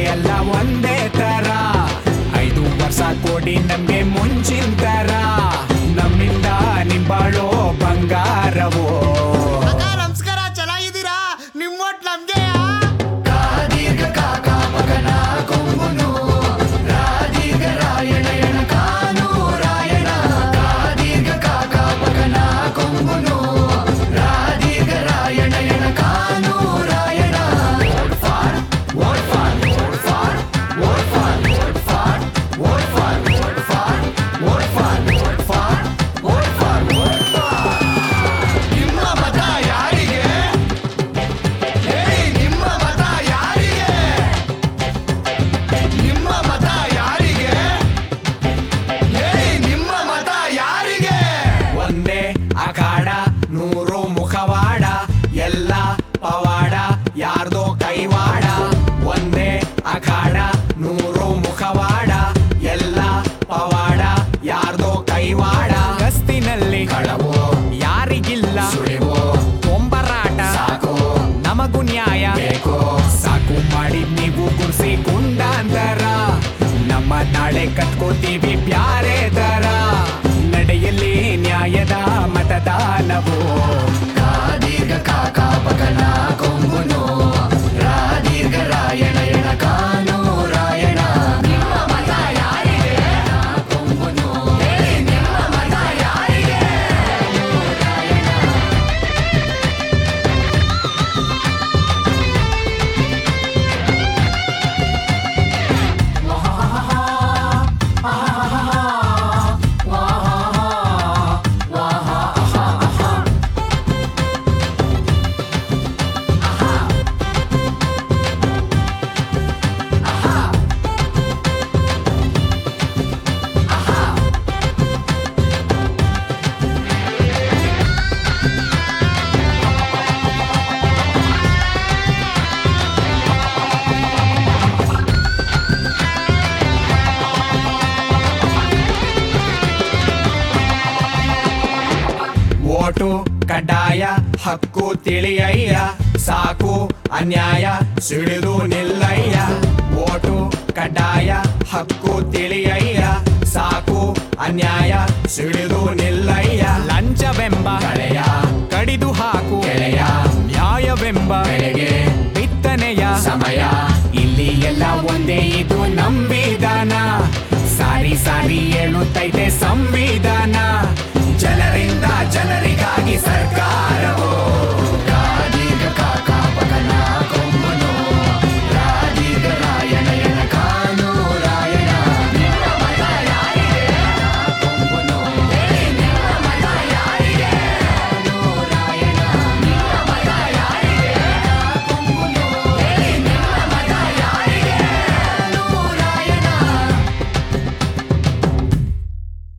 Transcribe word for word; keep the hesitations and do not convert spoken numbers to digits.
ಎಲ್ಲ ಒಂದೇ ತರ ಐದು ವರ್ಷ ಕೋಟಿ ನಮ್ಗೆ ಮುಂಚಿನ ತರ ನಮ್ಮಿಂದ ನಿಂಬಾಳೋ ಬಂಗಾರವೋ ನಮಸ್ಕಾರ ಚೆನ್ನಾಗಿದ್ದೀರಾ ನಿಮ್ಮ ಒಟ್ ನಮ್ಗೆ ಅಖಾಡ ನೂರು ಮುಖವಾಡ ಎಲ್ಲ ಪವಾಡ ಯಾರ್ದೋ ಕೈವಾಡ ಒಂದೇ ಅಖಾಡ ನೂರು ಮುಖವಾಡ ಎಲ್ಲ ಪವಾಡ ಯಾರ್ದೋ ಕೈವಾಡ ಗಸ್ತಿನಲ್ಲಿ ಕಳವೋ ಯಾರಿಗಿಲ್ಲ ಸುಳಿವೋ ಕೊಂಬರಾಟ ಸಾಕು ನಮಗೂ ನ್ಯಾಯ ಬೇಕು ಸಾಕು ಮಾಡಿ ನೀವು ಗುರ್ಸಿ ಗುಂಡಾಂತರ ನಮ್ಮ ನಾಳೆ ಕತ್ಕೋತೀವಿ ಬ್ಯಾರೆ ತರ ನಡೆಯಲ್ಲಿ ನ್ಯಾಯದ ಮತದಾನವು ಕಾದೀರ್ಘ ಕಾಕ ಪಕನ ಕೊಂಬುನು ರಾದೀರ್ಘ ರಾಯಣ ಎಣ ಕಾನು ರಾಯಣ ನಿಮ್ಮ ಮತ ಯಾರಿಗೆ ಕೊಂಬುನು ನಿಮ್ಮ ಮತ ಯಾರಿಗೆ ಓಟು ಕಡ್ಡಾಯ ಹಕ್ಕು ತಿಳಿಯಯ್ಯ ಸಾಕು ಅನ್ಯಾಯ ಸಿಡಿದು ನಿಲ್ಲಯ್ಯ ಓಟು ಕಡ್ಡಾಯ ಹಕ್ಕು ತಿಳಿಯಯ್ಯ ಸಾಕು ಅನ್ಯಾಯ ಸಿಡಿದು ನಿಲ್ಲಯ್ಯ ಲಂಚವೆಂಬ ಕಳೆಯ ಕಡಿದು ಹಾಕು ಗೆಳೆಯ ನ್ಯಾಯವೆಂಬ ಬೆಳೆಗೆ ಬಿತ್ತನೆಯ ಸಮಯ ಇಲ್ಲಿ ಎಲ್ಲ ಒಂದೇ ಇದು ನಂಬಿದಾನ ಸಾರಿ ಸಾರಿ ಹೇಳುತ್ತೈತೆ ಸಂವಿಧಾನ ಜನರಿಂದ ಜನರಿಗಾಗಿ ಸರ್ಕಾರವೋ